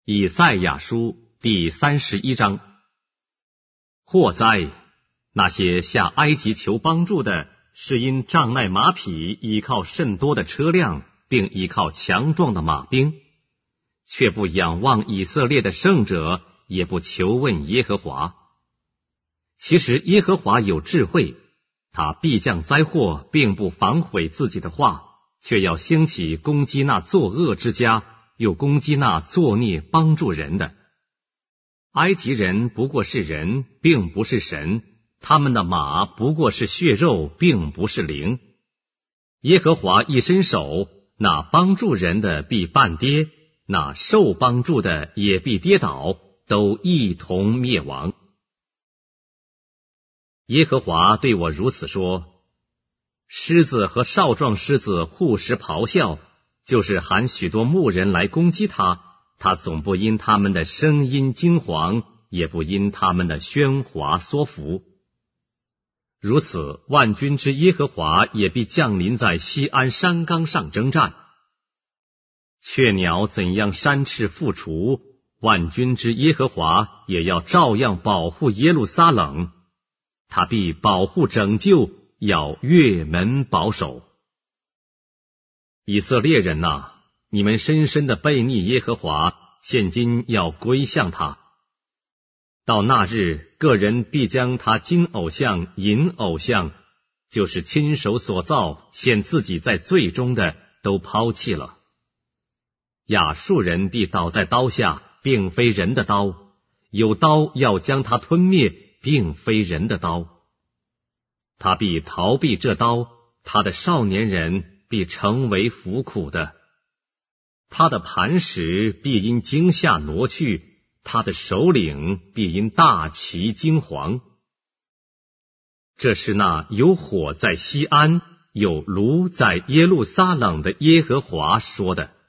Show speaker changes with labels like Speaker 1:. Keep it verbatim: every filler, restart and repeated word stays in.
Speaker 1: 以赛亚书第三十一章。祸哉！那些下埃及求帮助的，是因仗耐马匹，依靠甚多的车辆，并依靠强壮的马兵，却不仰望以色列的圣者，也不求问耶和华。其实耶和华有智慧，他必降灾祸，并不反悔自己的话，却要兴起攻击那作恶之家，又攻击那作孽帮助人的。埃及人不过是人，并不是神，他们的马不过是血肉，并不是灵。耶和华一伸手，那帮助人的必半跌，那受帮助的也必跌倒，都一同灭亡。耶和华对我如此说：狮子和少壮狮子互时咆哮，就是喊许多牧人来攻击他，他总不因他们的声音惊惶，也不因他们的喧哗缩伏。如此，万军之耶和华也必降临在西安山冈上征战。雀鸟怎样山翅复除，万军之耶和华也要照样保护耶路撒冷，他必保护拯救，要越门保守。以色列人哪，你们深深的背逆耶和华，现今要归向他。到那日，个人必将他金偶像、银偶像，就是亲手所造陷自己在罪中的，都抛弃了。亚述人必倒在刀下，并非人的刀，有刀要将他吞灭，并非人的刀。他必逃避这刀，他的少年人必成为服苦的，他的磐石必因惊吓挪去，他的首领必因大旗惊惶。这是那有火在西安，有炉在耶路撒冷的耶和华说的。